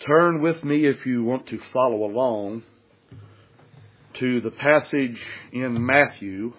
Turn with me, if you want to follow along, to the passage in Matthew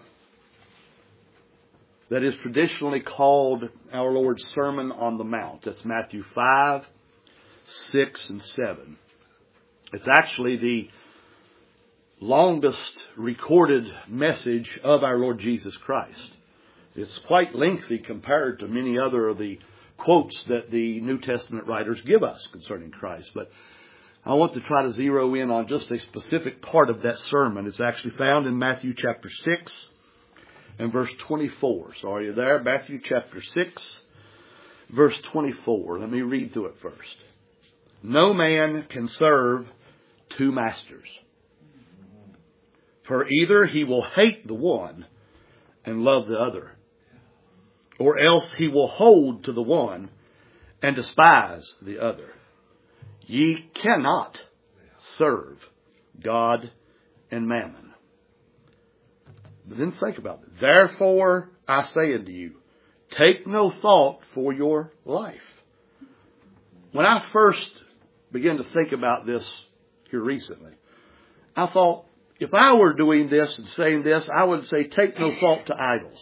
that is traditionally called our Lord's Sermon on the Mount. That's Matthew 5, 6, and 7. It's actually the longest recorded message of our Lord Jesus Christ. It's quite lengthy compared to many other of the quotes that the New Testament writers give us concerning Christ. But I want to try to zero in on just a specific part of that sermon. It's actually found in Matthew chapter 6 and verse 24. So are you there? Matthew chapter 6, verse 24. Let me read through it first. No man can serve two masters, for either he will hate the one and love the other, or else he will hold to the one and despise the other. Ye cannot serve God and mammon. But then think about it. Therefore I say unto you, take no thought for your life. When I first began to think about this here recently, I thought, if I were doing this and saying this, I would say, take no thought to idols.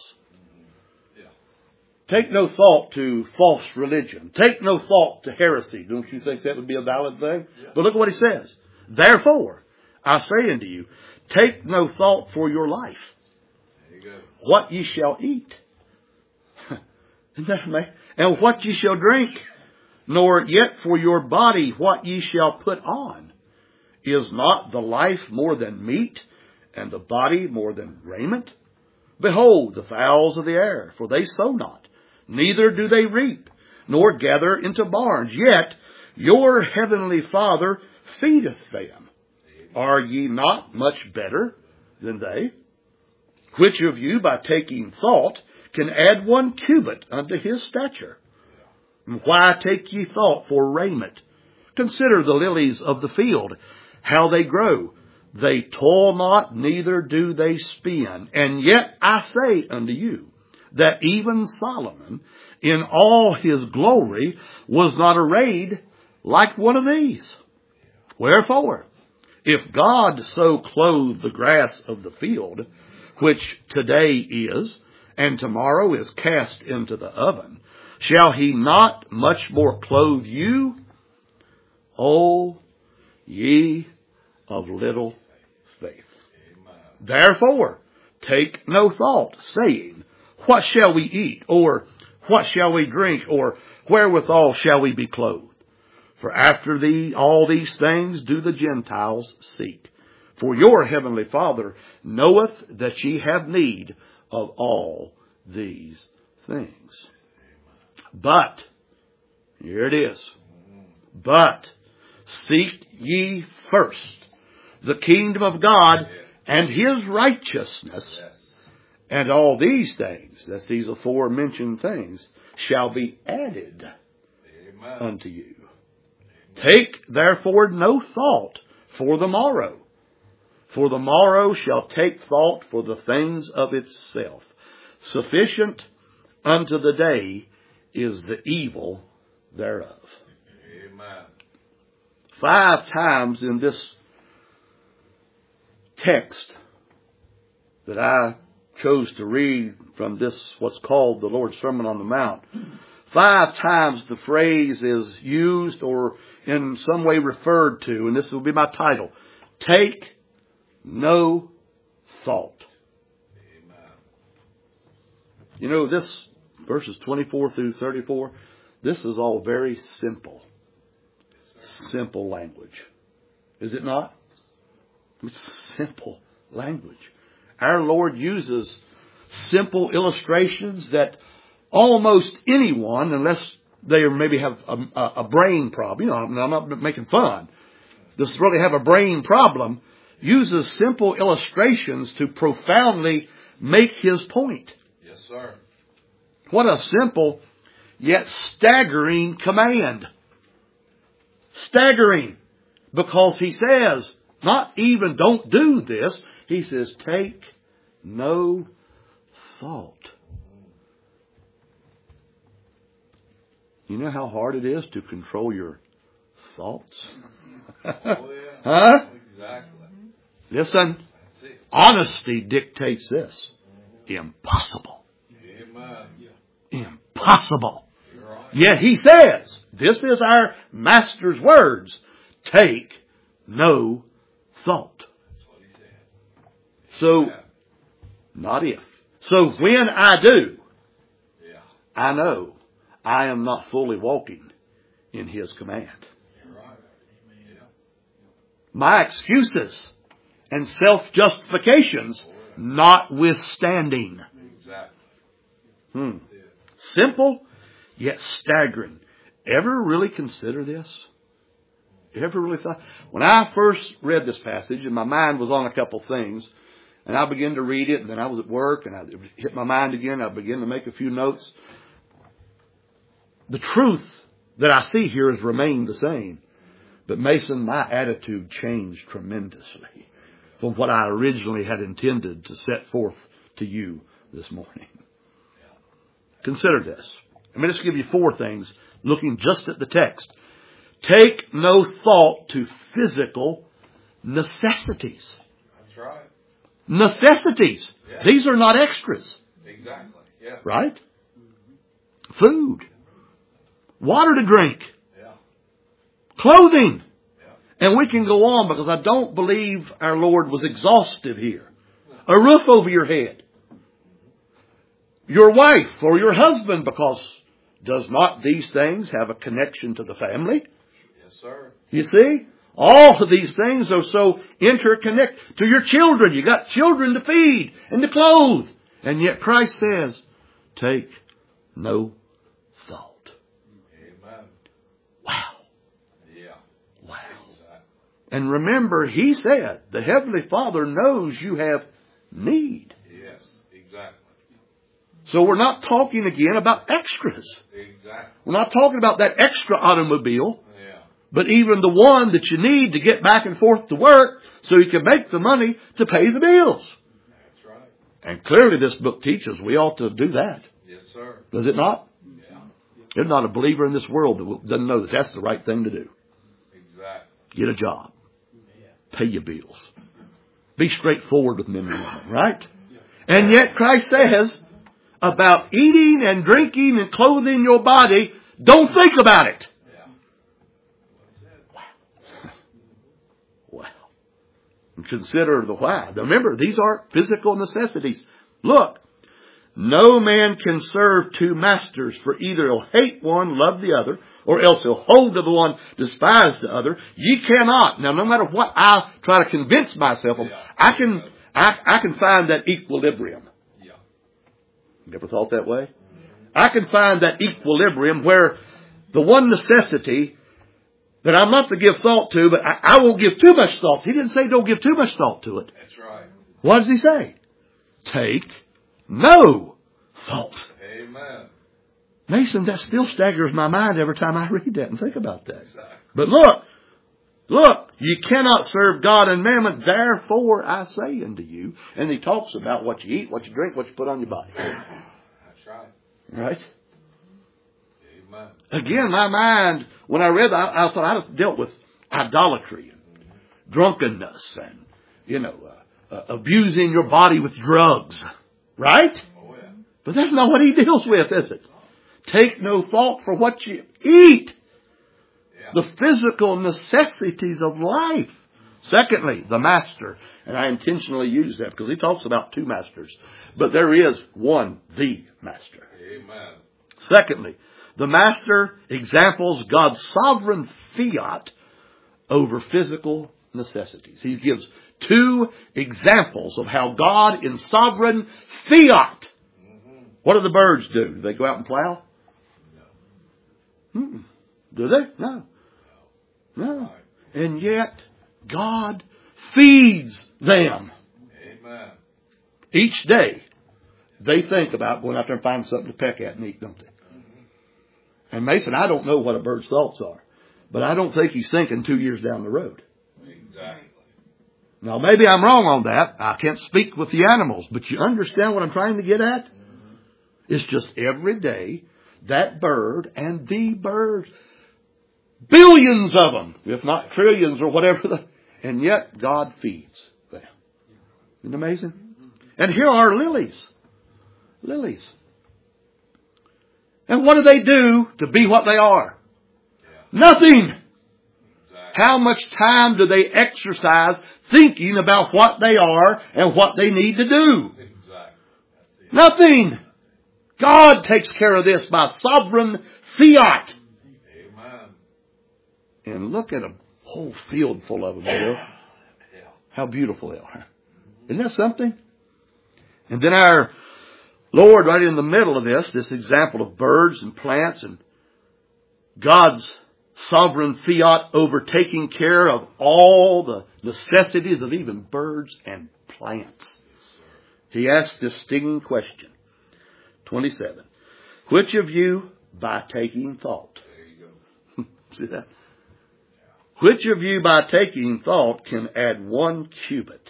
Take no thought to false religion. Take no thought to heresy. Don't you think that would be a valid thing? Yeah. But look at what he says. Therefore, I say unto you, take no thought for your life. There you go. What ye shall eat. Isn't that amazing? And what ye shall drink. Nor yet for your body what ye shall put on. Is not the life more than meat, and the body more than raiment? Behold the fowls of the air, for they sow not, neither do they reap, nor gather into barns. Yet your heavenly Father feedeth them. Are ye not much better than they? Which of you, by taking thought, can add 1 cubit unto his stature? And why take ye thought for raiment? Consider the lilies of the field, how they grow. They toil not, neither do they spin. And yet I say unto you, that even Solomon, in all his glory, was not arrayed like one of these. Wherefore, if God so clothe the grass of the field, which today is, and tomorrow is cast into the oven, shall he not much more clothe you, O ye of little faith? Therefore, take no thought, saying, what shall we eat? Or what shall we drink? Or wherewithal shall we be clothed? For after all these things do the Gentiles seek. For your heavenly Father knoweth that ye have need of all these things. But, here it is, but seek ye first the kingdom of God and his righteousness, and all these things, that's these aforementioned things, shall be added unto you. Take therefore no thought for the morrow, for the morrow shall take thought for the things of itself. Sufficient unto the day is the evil thereof. Amen. 5 times in this text that I chose to read from this, what's called the Lord's Sermon on the Mount, 5 times the phrase is used or in some way referred to, and this will be my title, take no thought. Amen. You know, this verses 24 through 34, this is all very simple. Simple language. Is it not? It's simple language. Our Lord uses simple illustrations that almost anyone, unless they maybe have a brain problem, I'm not making fun, just really have a brain problem, uses simple illustrations to profoundly make his point. Yes, sir. What a simple yet staggering command. Staggering. Because he says, not even don't do this. He says, take no thought. You know how hard it is to control your thoughts. Oh, yeah. Huh? Exactly. Listen, That's it. honesty dictates this. Impossible. Amen. Impossible. You're right. Yet he says, this is our master's words, take no thought. That's what he said. So, Yeah. not if. So when I do, Yeah. I know I am not fully walking in his command. You're right. Yeah. My excuses and self-justifications notwithstanding. Exactly. Hmm. That's it. Simple, yet staggering. Ever really consider this? Ever really thought? When I first read this passage, and my mind was on a couple things, and I began to read it, and then I was at work, and I hit my mind again. I began to make a few notes. The truth that I see here has remained the same. But Mason, my attitude changed tremendously from what I originally had intended to set forth to you this morning. Consider this. Let me just give you 4 things, looking just at the text. Take no thought to physical necessities. That's right. Necessities. Yeah. These are not extras. Exactly. Yeah. Right? Food. Water to drink. Yeah. Clothing. Yeah. And we can go on because I don't believe our Lord was exhaustive here. A roof over your head. Your wife or your husband, because does not these things have a connection to the family? Yes, sir. You see? All of these things are so interconnected. To your children. You got children to feed and to clothe. And yet Christ says, take no thought. Amen. Wow. Yeah. Wow. Exactly. And remember, he said, the Heavenly Father knows you have need. Yes. Exactly. So we're not talking again about extras. Exactly. We're not talking about that extra automobile, Yeah. but even the one that you need to get back and forth to work so you can make the money to pay the bills. That's right. And clearly this book teaches we ought to do that. Yes, sir. Does it not? Yeah. There's not a believer in this world that doesn't know that that's the right thing to do. Exactly. Get a job. Pay your bills. Be straightforward with men and women, right? And yet Christ says about eating and drinking and clothing your body, don't think about it. Yeah. Wow. And consider the why. Remember, these are physical necessities. Look, no man can serve 2 masters, for either he'll hate one, love the other, or else he'll hold to the one, despise the other. Ye cannot. Now, no matter what I try to convince myself of, I can find that equilibrium. Yeah. You ever thought that way? I can find that equilibrium where the one necessity that I'm not to give thought to, but I won't give too much thought. He didn't say don't give too much thought to it. That's right. What does he say? Take no thought. Amen. Mason, that still staggers my mind every time I read that and think about that. Exactly. But look, you cannot serve God and mammon, therefore I say unto you. And he talks about what you eat, what you drink, what you put on your body. That's right. Right? Amen. Again, my mind, when I read that, I thought I dealt with idolatry and drunkenness and, abusing your body with drugs. Right? Oh, yeah. But that's not what he deals with, is it? Take no thought for what you eat. Yeah. The physical necessities of life. Secondly, the master. And I intentionally use that because he talks about 2 masters. But there is one, the master. Amen. Secondly, the master examples God's sovereign fiat over physical necessities. He gives 2 examples of how God in sovereign fiat. What do the birds do? Do they go out and plow? No. Do they? No. And yet, God feeds them. Amen. Each day, they think about going out there and finding something to peck at and eat, don't they? And Mason, I don't know what a bird's thoughts are, but I don't think he's thinking 2 years down the road. Exactly. Now, maybe I'm wrong on that. I can't speak with the animals, but you understand what I'm trying to get at? It's just every day, that bird and the birds, Billions of them, if not trillions or whatever. And yet God feeds them. Isn't it amazing? And here are lilies. Lilies. And what do they do to be what they are? Nothing. Exactly. How much time do they exercise thinking about what they are and what they need to do? Exactly. Nothing. God takes care of this by sovereign fiat. Amen. And look at a whole field full of them, Bill. Yeah. How beautiful they are. Isn't that something? And then our Lord, right in the middle of this example of birds and plants and God's sovereign fiat over taking care of all the necessities of even birds and plants. He asked this stinging question. 27. Which of you, by taking thought, There you go. see that? Which of you, by taking thought, can add 1 cubit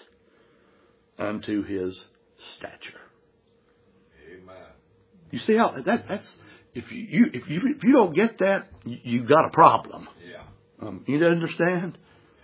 unto his stature? Amen. You see how that's if you don't get that, you've got a problem. Yeah. You understand?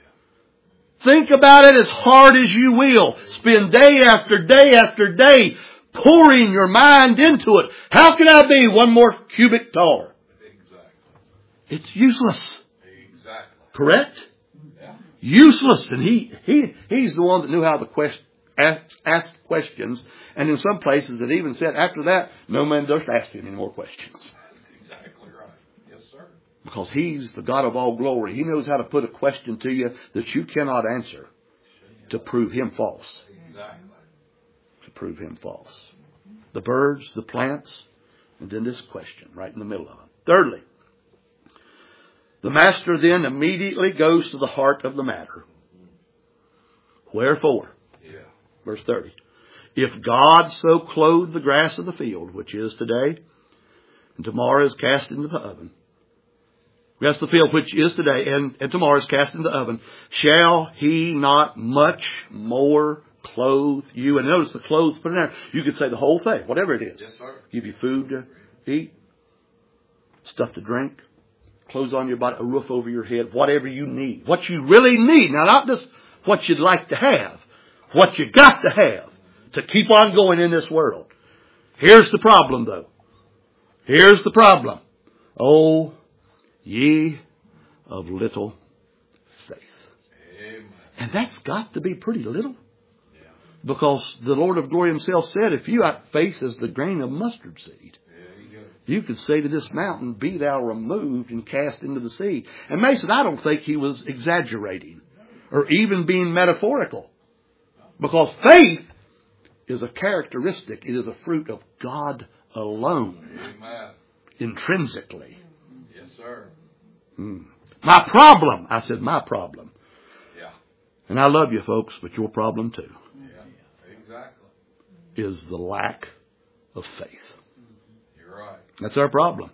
Think about it as hard as you will. Spend day after day after day pouring your mind into it. How can I be 1 more cubit taller? Exactly. It's useless. Exactly. Correct? Yeah. Useless. And he's the one that knew how to ask questions. And in some places it even said after that, no man durst ask him any more questions. That's exactly right. Yes, sir. Because he's the God of all glory. He knows how to put a question to you that you cannot answer to prove him false. Exactly. To prove him false. The birds, the plants, and then this question right in the middle of it. Thirdly, the master then immediately goes to the heart of the matter. Wherefore, Yeah. verse 30, if God so clothe the grass of the field, which is today, and tomorrow is cast into the oven, grass of the field, which is today, and tomorrow is cast into the oven, shall he not much more clothe you? And notice the clothes put in there. You could say the whole thing, whatever it is. Yes, sir. Give you food to eat, stuff to drink, clothes on your body, a roof over your head, whatever you need. What you really need. Now, not just what you'd like to have. What you got to have to keep on going in this world. Here's the problem, though. Here's the problem. Oh, ye of little faith. Amen. And that's got to be pretty little. Yeah. Because the Lord of glory himself said, if you have faith as the grain of mustard seed, There you go. you could say to this mountain, be thou removed and cast into the sea. And Mason, I don't think he was exaggerating or even being metaphorical. Because faith is a characteristic. It is a fruit of God alone. Amen. Intrinsically. Yes, sir. My problem, I said my problem. Yeah. And I love you folks, but your problem too, Yeah. Exactly. is the lack of faith. You're right. That's our problem.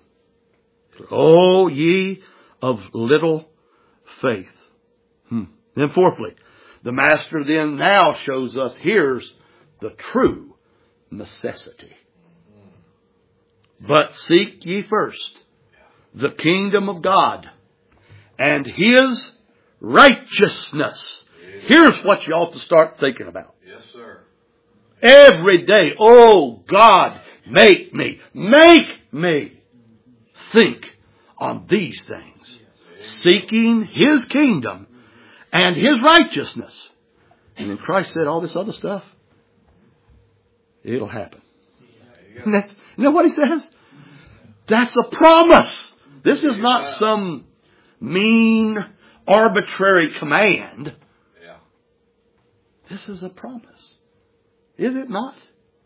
Oh, ye of little faith. Then fourthly, the master then now shows us here's the true necessity. But seek ye first the kingdom of God and his righteousness. Here's what you ought to start thinking about. Yes, sir. Every day, oh God, make me think on these things. Seeking his kingdom and his righteousness. And then Christ said all this other stuff, it'll happen. You know what he says? That's a promise. This is not some mean, arbitrary command. Yeah. This is a promise. Is it not?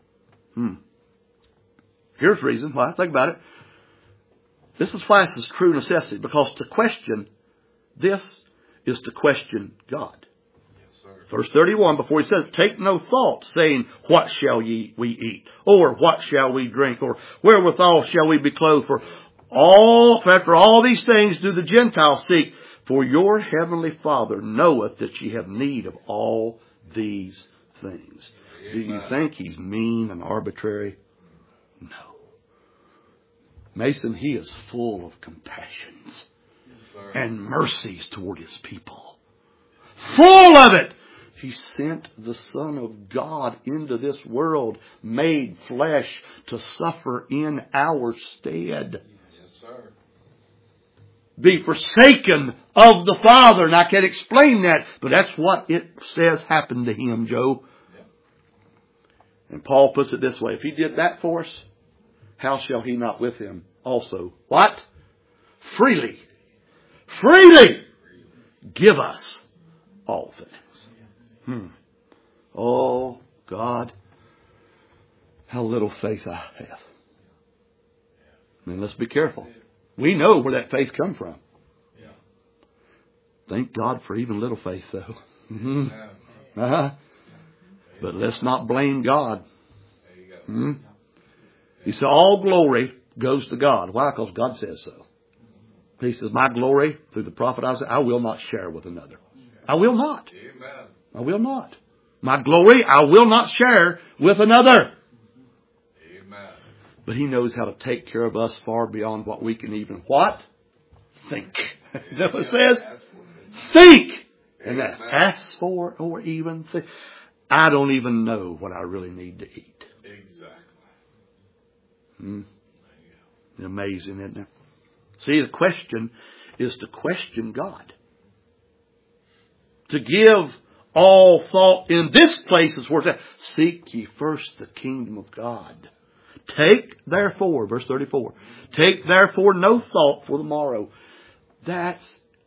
Here's the reason why. Think about it. This is why this is true necessity. Because to question this is to question God. Yes, sir. Verse 31, before he says, take no thought, saying, what shall we eat? Or what shall we drink? Or wherewithal shall we be clothed? For after all these things do the Gentiles seek. For your heavenly Father knoweth that ye have need of all these things. Amen. Do you think he's mean and arbitrary? No. Mason, he is full of compassions. Yes, sir. sir. and mercies toward His people. Full of it. He sent the Son of God into this world, made flesh, to suffer in our stead. Yes, sir. Be forsaken of the Father. And I can't explain that, but that's what it says happened to Him, Joe. Yeah. And Paul puts it this way. If He did that for us, how shall He not with Him also? What? Freely give us all things. Oh, God, how little faith I have. I mean, let's be careful. We know where that faith comes from. Yeah. Thank God for even little faith, though. Yeah. But let's not blame God. There you go. He said, all glory goes to God. Why? Because God says so. He says, my glory, through the prophet Isaiah, I will not share with another. I will not. Amen. I will not. My glory, I will not share with another. Amen. But He knows how to take care of us far beyond what we can even, what? Think. Is that what it says? Think. And that ask for or even think. I don't even know what I really need to eat. Exactly. Amazing, isn't it? See, the question is to question God. To give all thought in this place is where it's at. Seek ye first the kingdom of God. Take therefore, verse 34, take therefore no thought for the morrow. That's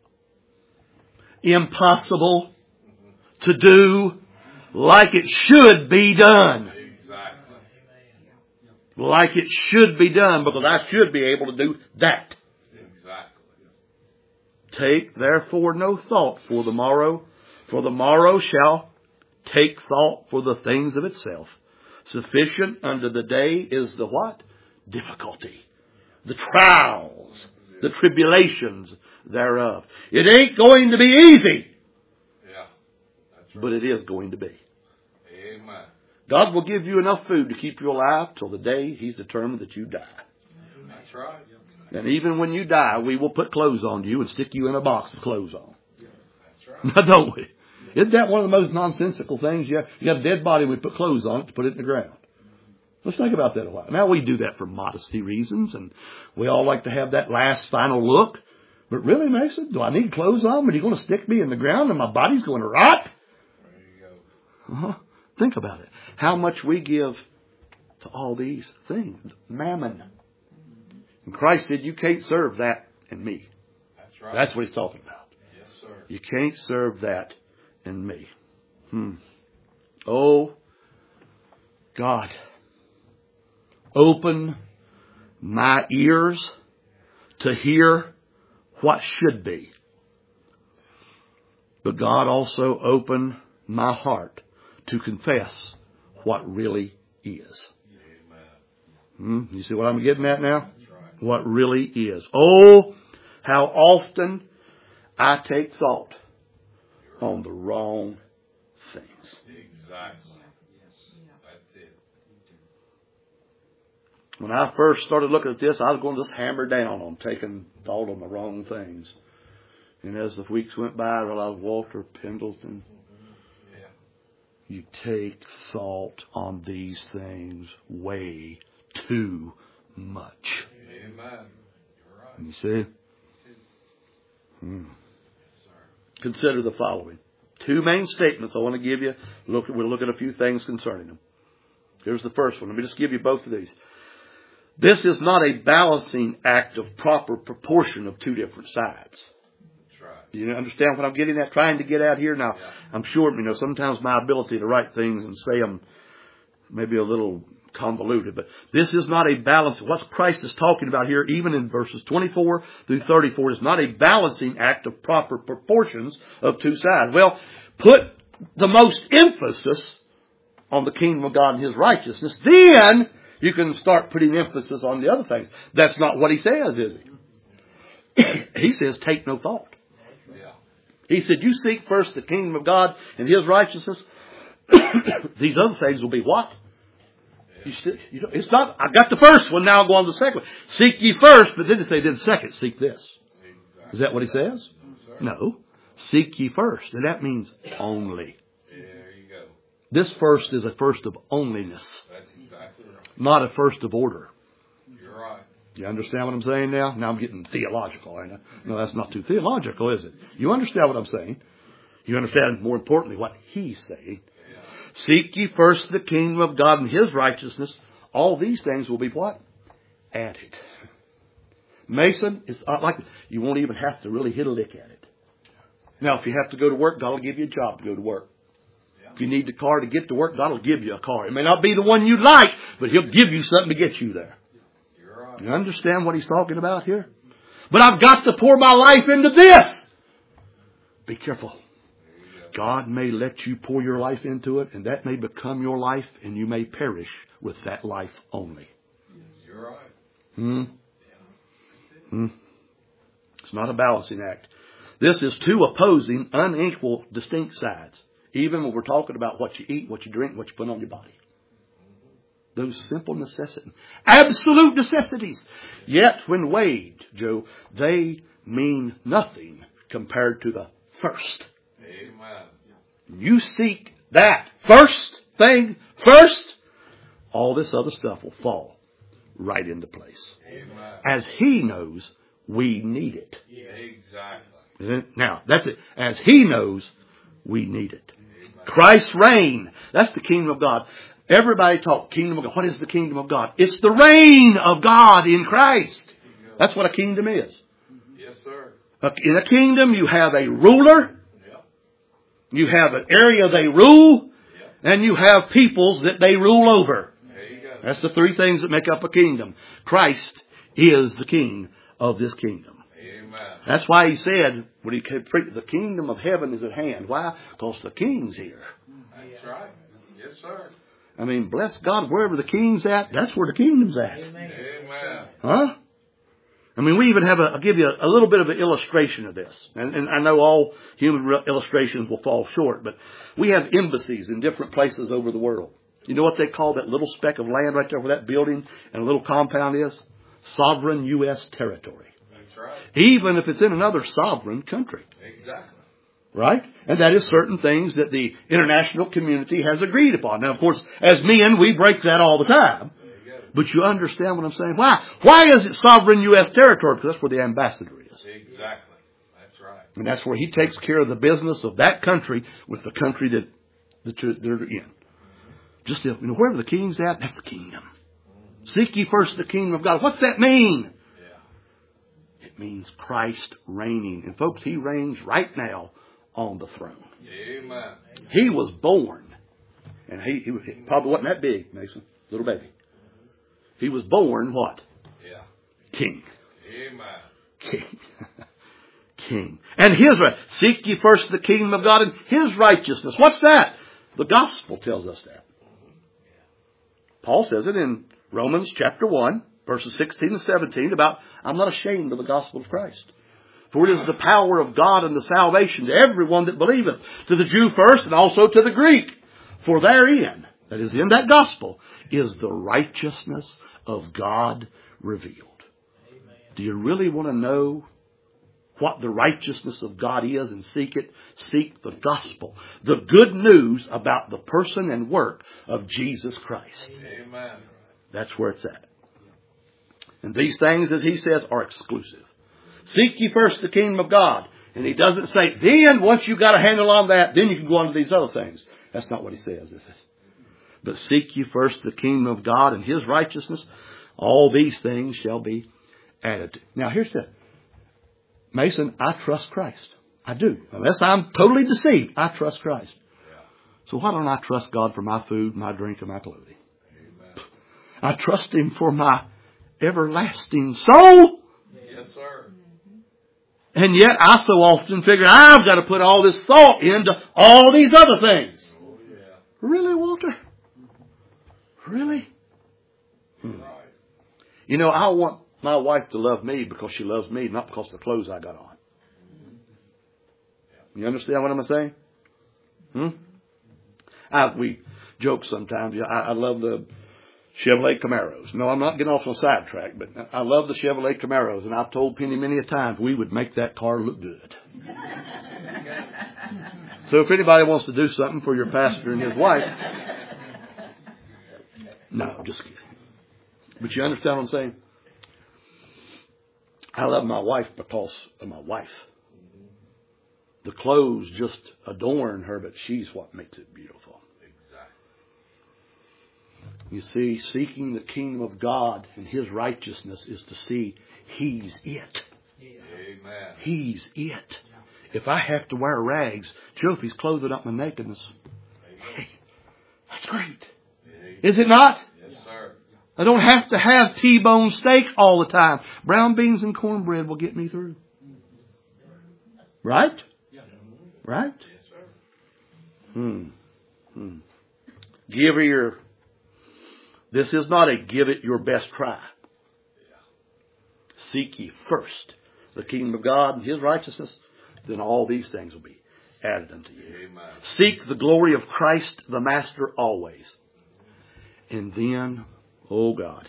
impossible to do like it should be done. Exactly. Like it should be done, because I should be able to do that. Exactly. Take therefore no thought for the morrow shall take thought for the things of itself. Sufficient unto the day is the what? Difficulty. The trials, the tribulations thereof. It ain't going to be easy. Yeah. That's right. But it is going to be. Amen. God will give you enough food to keep you alive till the day He's determined that you die. That's right. And even when you die, we will put clothes on you and stick you in a box with clothes on. That's right. Now, don't we? Isn't that one of the most nonsensical things? You have a dead body, we put clothes on it to put it in the ground. Let's think about that a while. Now, we do that for modesty reasons, and we all like to have that last final look. But really, Mason, do I need clothes on? Are you going to stick me in the ground and my body's going to rot? There you go. Think about it. How much we give to all these things. Mammon. And Christ said, you can't serve that and me. That's right. That's what He's talking about. Yes, sir. You can't serve that and me. Oh, God. Open my ears to hear what should be. But God also open my heart to confess what really is. You see what I'm getting at now? That's right. What really is. Oh, how often I take thought on the wrong things. Exactly. That's it. When I first started looking at this, I was going to just hammer down on taking thought on the wrong things. And as the weeks went by, I realized, Walter Pendleton, you take thought on these things way too much. Amen. You're right. You see? Consider the following. Two main statements I want to give you. We'll look at a few things concerning them. Here's the first one. Let me just give you both of these. This is not a balancing act of proper proportion of two different sides. That's right. Do you understand what I'm getting at? Trying to get out here now. Yeah. I'm sure, sometimes my ability to write things and say them maybe a little convoluted, but this is not a balance. What Christ is talking about here, even in verses 24 through 34, is not a balancing act of proper proportions of two sides. Well, put the most emphasis on the kingdom of God and His righteousness. Then you can start putting emphasis on the other things. That's not what He says, is He? He says, take no thought. Yeah. He said, you seek first the kingdom of God and His righteousness. These other things will be what? It's not, I got the first one, now I'll go on to the second one. Seek ye first, but then it say, then second, seek this. Exactly. Is that what he says? No. Seek ye first. And that means only. There you go. This first is a first of onlyness, That's exactly right. not a first of order. You're right. You understand what I'm saying now? Now I'm getting theological, ain't I? No, that's not too theological, is it? You understand what I'm saying. You understand, more importantly, what he's saying. Yeah. Seek ye first the kingdom of God and his righteousness. All these things will be what? Added. Mason, it's not like you won't even have to really hit a lick at it. Now, if you have to go to work, God will give you a job to go to work. Yeah. If you need a car to get to work, God will give you a car. It may not be the one you like, but he'll give you something to get you there. You're right. You understand what he's talking about here? But I've got to pour my life into this. Be careful. God may let you pour your life into it, and that may become your life, and you may perish with that life only. You're right. It's not a balancing act. This is two opposing, unequal, distinct sides. Even when we're talking about what you eat, what you drink, what you put on your body. Those simple necessities. Absolute necessities. Yet when weighed, Joe, they mean nothing compared to the first. Amen. You seek that first thing first, all this other stuff will fall right into place. Amen. As he knows, we need it. Exactly. Now, that's it. As he knows, we need it. Christ's reign. That's the kingdom of God. Everybody talk kingdom of God. What is the kingdom of God? It's the reign of God in Christ. That's what a kingdom is. Yes, sir. In a kingdom, you have a ruler. Yep. You have an area they rule. Yep. And you have peoples that they rule over. There you go. That's the three things that make up a kingdom. Christ is the king of this kingdom. Amen. That's why he said, when he preached, the kingdom of heaven is at hand. Why? Because the king's here. That's right. Yes, sir. I mean, bless God, wherever the king's at, that's where the kingdom's at. Amen. Huh? I mean, we even have I'll give you a little bit of an illustration of this. And I know all human illustrations will fall short, but we have embassies in different places over the world. You know what they call that little speck of land right there where that building and a little compound is? Sovereign U.S. territory. That's right. Even if it's in another sovereign country. Exactly. Right? And that is certain things that the international community has agreed upon. Now, of course, as men, we break that all the time. There you go. But you understand what I'm saying? Why? Why is it sovereign U.S. territory? Because that's where the ambassador is. Exactly. That's right. And that's where he takes care of the business of that country with the country that they're in. Just, wherever the king's at, that's the kingdom. Seek ye first the kingdom of God. What's that mean? Yeah. It means Christ reigning. And folks, he reigns right now on the throne. Amen. He was born. And he probably wasn't that big, Mason. Little baby. He was born what? Yeah. King. Amen. King. King. And his right. Seek ye first the kingdom of God and his righteousness. What's that? The gospel tells us that. Paul says it in Romans chapter 1, verses 16 and 17 about, I'm not ashamed of the gospel of Christ. For it is the power of God unto salvation to everyone that believeth, to the Jew first and also to the Greek. For therein, that is in that gospel, is the righteousness of God revealed. Amen. Do you really want to know what the righteousness of God is and seek it? Seek the gospel. The good news about the person and work of Jesus Christ. Amen. That's where it's at. And these things, as he says, are exclusive. Seek ye first the kingdom of God. And he doesn't say, then once you got a handle on that, then you can go on to these other things. That's not what he says, is it? But seek ye first the kingdom of God and his righteousness. All these things shall be added. Now here's the Mason, I trust Christ. I do. Unless I'm totally deceived, I trust Christ. Yeah. So why don't I trust God for my food, my drink, and my clothing? Amen. I trust him for my everlasting soul. Yes, sir. And yet I so often figure I've got to put all this thought into all these other things. Oh, yeah. Really, Walter? Really? Right. I want my wife to love me because she loves me, not because of the clothes I got on. You understand what I'm saying? We joke sometimes. I love the Chevrolet Camaros. No, I'm not getting off on a sidetrack, but I love the Chevrolet Camaros, and I've told Penny many a time we would make that car look good. So if anybody wants to do something for your pastor and his wife, no, I'm just kidding. But you understand what I'm saying? I love my wife because of my wife. The clothes just adorn her, but she's what makes it beautiful. You see, seeking the kingdom of God and His righteousness is to see He's it. Amen. He's it. If I have to wear rags, Joe, if He's clothing up my nakedness, hey, that's great. Is it not? Yes, sir. I don't have to have T-bone steak all the time. Brown beans and cornbread will get me through. Right? Right? Yes, sir. Give her your... This is not a give it your best try. Seek ye first the kingdom of God and His righteousness, then all these things will be added unto you. Amen. Seek the glory of Christ the Master always. And then, oh God,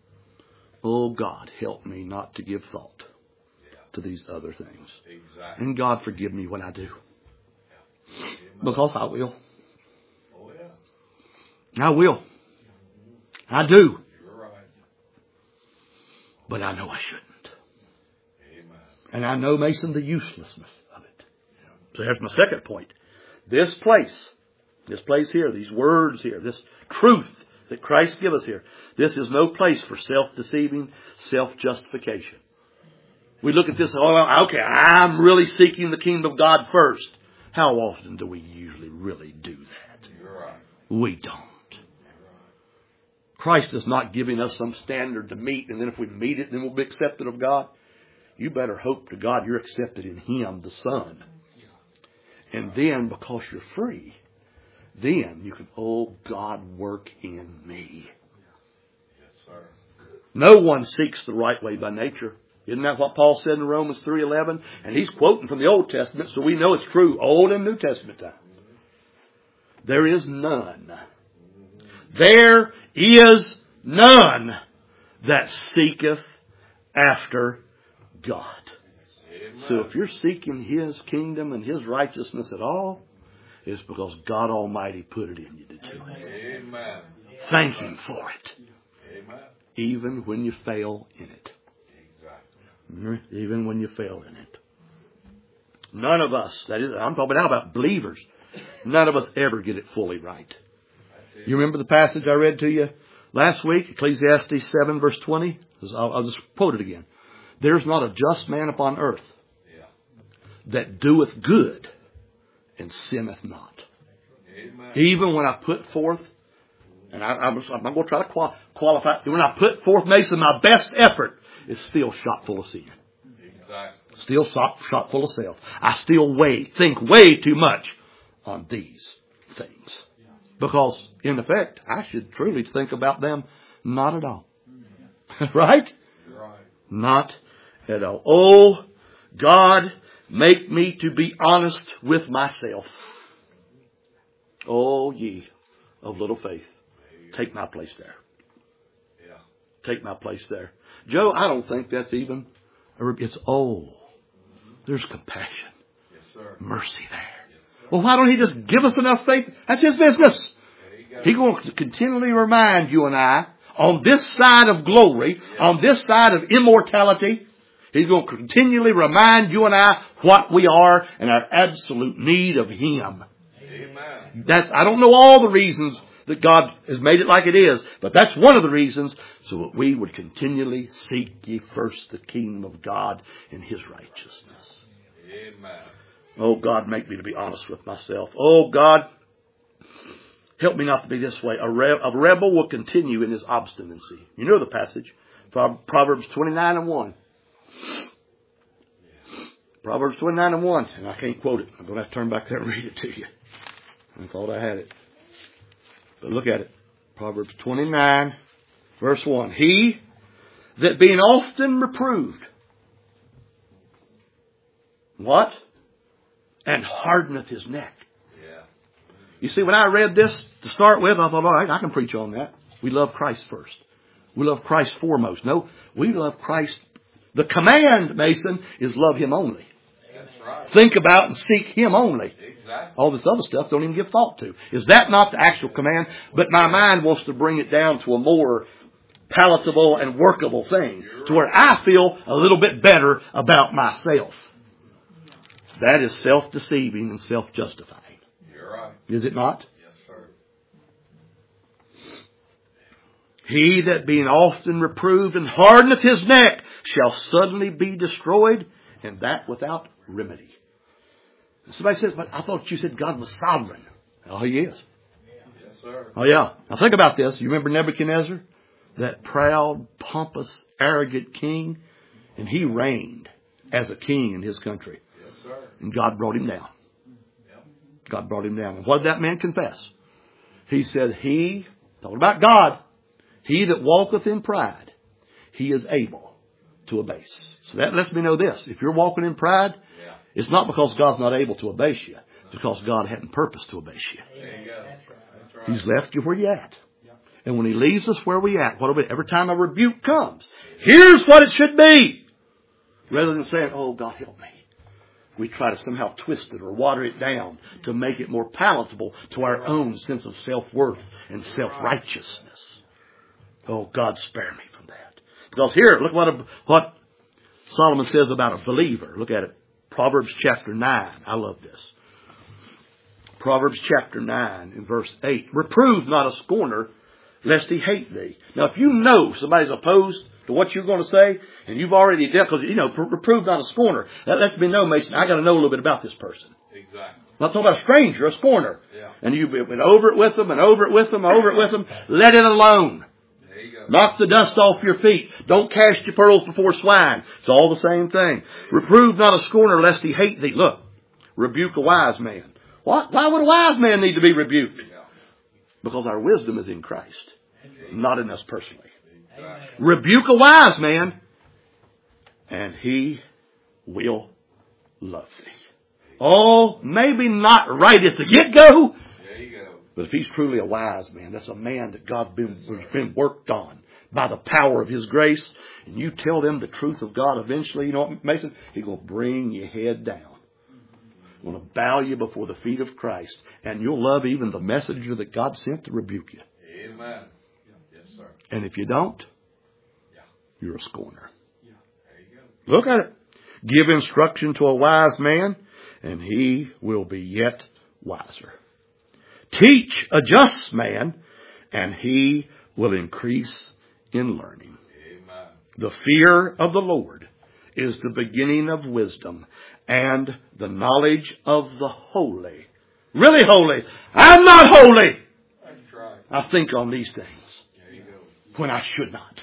help me not to give thought to these other things. Exactly. And God forgive me when I do. Amen. Because I will. Oh, yeah. I will. I do. You're right. But I know I shouldn't. Amen. And I know, Mason, the uselessness of it. So here's my second point. This place here, these words here, this truth that Christ gives us here, this is no place for self-deceiving, self-justification. We look at this, okay, I'm really seeking the kingdom of God first. How often do we usually really do that? You're right. We don't. Christ is not giving us some standard to meet, and then if we meet it, then we'll be accepted of God. You better hope to God you're accepted in Him, the Son. And then, because you're free, then you can, oh, God, work in me. Yes, sir. No one seeks the right way by nature. Isn't that what Paul said in Romans 3:11? And he's quoting from the Old Testament, so we know it's true, Old and New Testament time. There is none. There is none that seeketh after God. Amen. So if you're seeking His kingdom and His righteousness at all, it's because God Almighty put it in you to do it. Amen. Thank Him for it. Amen. Even when you fail in it. Exactly. Even when you fail in it. None of us, that is, I'm talking now about believers, none of us ever get it fully right. You remember the passage I read to you last week, Ecclesiastes 7 verse 20? I'll just quote it again. There's not a just man upon earth that doeth good and sinneth not. Amen. Even when I put forth, and I'm not going to try to qualify, when I put forth, Mason, my best effort, it's still shot full of sin. Exactly. Still shot full of self. I still think way too much on these things. Because, in effect, I should truly think about them not at all. Right? You're right. Not at all. Oh, God, make me to be honest with myself. Oh, ye of little faith. Take my place there. Yeah. Take my place there. Joe, I don't think that's even, it's, there's compassion. Yes, sir. Mercy there. Well, why don't He just give us enough faith? That's His business. He's going to continually remind you and I, on this side of glory, on this side of immortality, He's going to continually remind you and I what we are and our absolute need of Him. Amen. I don't know all the reasons that God has made it like it is, but that's one of the reasons, so that we would continually seek ye first the kingdom of God and His righteousness. Amen. Oh, God, make me to be honest with myself. Oh, God, help me not to be this way. A rebel will continue in his obstinacy. You know the passage. Proverbs 29:1. Proverbs 29:1. And I can't quote it. I'm going to have to turn back there and read it to you. I thought I had it. But look at it. Proverbs 29, verse 1. He that being often reproved. What? And hardeneth his neck. Yeah. You see, when I read this to start with, I thought, all right, I can preach on that. We love Christ first. We love Christ foremost. No, we love Christ. The command, Mason, is love Him only. That's right. Think about and seek Him only. Exactly. All this other stuff don't even give thought to. Is that not the actual command? But my mind wants to bring it down to a more palatable and workable thing, to where I feel a little bit better about myself. That is self-deceiving and self-justifying. You're right. Is it not? Yes, sir. He that being often reproved and hardeneth his neck shall suddenly be destroyed, and that without remedy. Somebody says, but I thought you said God was sovereign. Oh, He is. Yes, sir. Oh, yeah. Now think about this. You remember Nebuchadnezzar? That proud, pompous, arrogant king? And he reigned as a king in his country. Yes, sir. And God brought him down. Yep. God brought him down. And what did that man confess? He said, talking about God, he that walketh in pride, he is able to abase. So that lets me know this. If you're walking in pride, Yeah. it's not because God's not able to abase you. It's because God hadn't purposed to abase you. There you go. That's right. He's left you where you're at. And when He leaves us where we at, every time a rebuke comes, here's what it should be. Rather than saying, oh, God help me. We try to somehow twist it or water it down to make it more palatable to our own sense of self-worth and self-righteousness. Oh, God spare me from that. Because here, look what Solomon says about a believer. Look at it. Proverbs chapter 9. I love this. Proverbs chapter 9 in verse 8. Reprove not a scorner, lest he hate thee. Now, if you know somebody's opposed to what you're going to say, and you've already dealt, because, reprove not a scorner. That lets me know, Mason, I got to know a little bit about this person. Exactly. I'm not talking about a stranger, a scorner. Yeah. And you've been over it with them, and over it with them, and over it with them. Let it alone. There you go. Knock the dust off your feet. Don't cast your pearls before swine. It's all the same thing. Reprove not a scorner, lest he hate thee. Look, rebuke a wise man. What? Why would a wise man need to be rebuked? Yeah. Because our wisdom is in Christ, not in us personally. Exactly. Rebuke a wise man, and he will love thee. Oh, maybe not right at the get-go, There you go. but if he's truly a wise man, that's a man that God's been worked on by the power of His grace, and you tell them the truth of God eventually, you know what, Mason? He's going to bring your head down. He's going to bow you before the feet of Christ, and you'll love even the messenger that God sent to rebuke you. Amen. Yes, sir. And if you don't, Yeah. you're a scorner. There you go. Look at it. Give instruction to a wise man, and he will be yet wiser. Teach a just man, and he will increase in learning. Amen. The fear of the Lord is the beginning of wisdom, and the knowledge of the holy. Really holy. I'm not holy. That's right. I think on these things There you go. when I should not.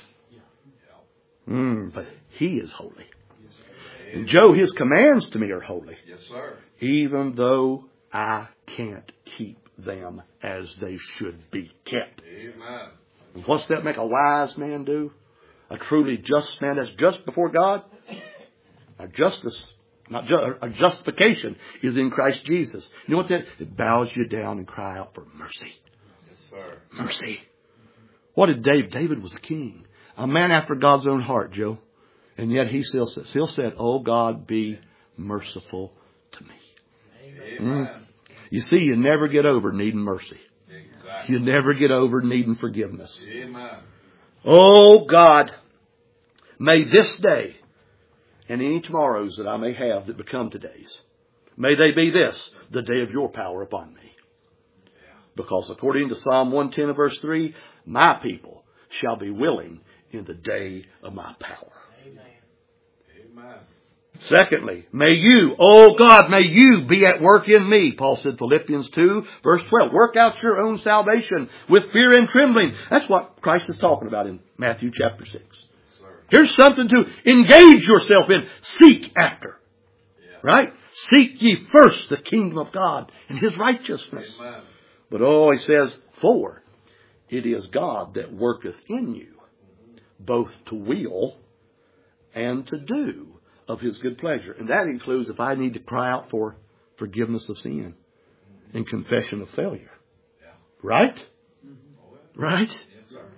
But He is holy. And Joe, His commands to me are holy, Yes, sir. even though I can't keep them as they should be kept. Amen. And what's that make a wise man do? A truly just man that's just before God? A justice, a justification is in Christ Jesus. You know what that? It bows you down and cry out for mercy. Yes, sir. Mercy. What did David? David was a king. A man after God's own heart, Joe. And yet he still said, oh God, be merciful to me. Amen. You see, you never get over needing mercy. Exactly. You never get over needing forgiveness. Amen. Oh God, may this day and any tomorrows that I may have that become todays, may they be this, the day of your power upon me. Because according to Psalm 110 and verse 3, my people shall be willing in the day of my power. Amen. Secondly, may you, oh God, may you be at work in me. Paul said, Philippians 2, verse 12. Work out your own salvation with fear and trembling. That's what Christ is talking about in Matthew chapter 6. Sir. Here's something to engage yourself in. Seek after. Yeah. Right? Seek ye first the kingdom of God and His righteousness. Amen. But he says, for it is God that worketh in you, both to will and to do of His good pleasure. And that includes if I need to cry out for forgiveness of sin and confession of failure. Yeah. Right? Oh, yeah. Right? Yes, sir.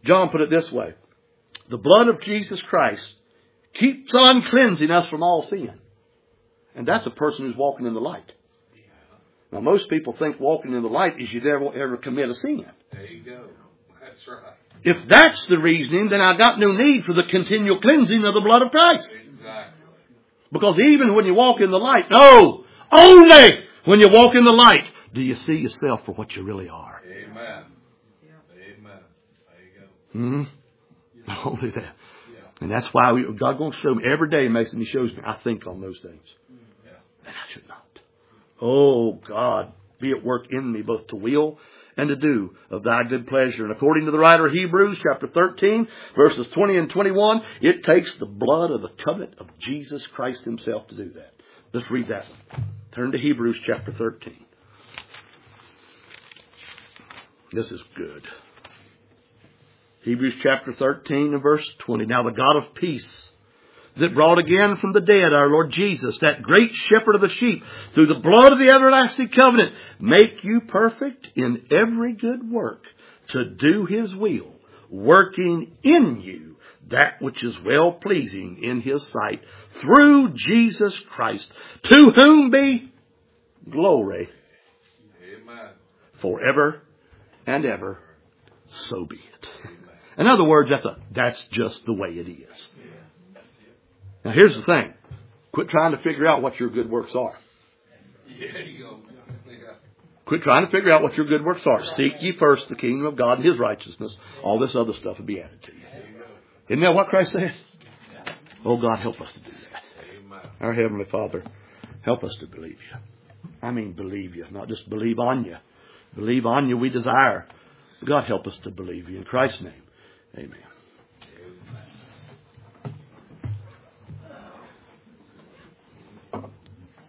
John put it this way. The blood of Jesus Christ keeps on cleansing us from all sin. And that's a person who's walking in the light. Now, most people think walking in the light is you never ever commit a sin. There you go. That's right. If that's the reasoning, then I've got no need for the continual cleansing of the blood of Christ. Exactly. Because even when you walk in the light, no, only when you walk in the light do you see yourself for what you really are. Amen. Amen. There you go. Mm-hmm. Only that. And that's why God going to show me every day. Mason, He shows me. I think on those things. And I should not. Oh, God, be at work in me both to will and to do of thy good pleasure. And according to the writer of Hebrews, chapter 13, verses 20 and 21, it takes the blood of the covenant of Jesus Christ Himself to do that. Let's read that one. Turn to Hebrews chapter 13. This is good. Hebrews chapter 13 and verse 20. Now the God of peace, that brought again from the dead our Lord Jesus, that great shepherd of the sheep, through the blood of the everlasting covenant, make you perfect in every good work to do His will, working in you that which is well pleasing in His sight, through Jesus Christ, to whom be glory Amen. forever and ever. So be it. In other words, that's just the way it is. Now here's the thing. Quit trying to figure out what your good works are. Yeah, you go. Yeah. Quit trying to figure out what your good works are. Seek ye first the kingdom of God and His righteousness. All this other stuff will be added to you. Isn't that what Christ said? Oh, God, help us to do that. Our Heavenly Father, help us to believe You. I mean believe You, not just believe on You. Believe on You we desire. God, help us to believe You. In Christ's name, amen.